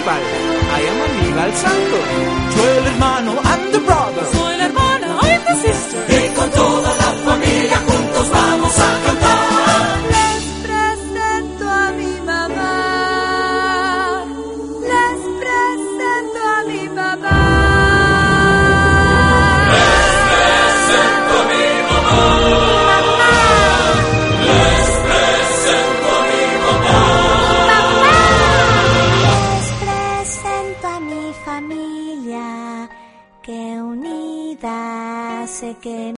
principal. I am Aníbal Santos. Yo el hermano and the brother.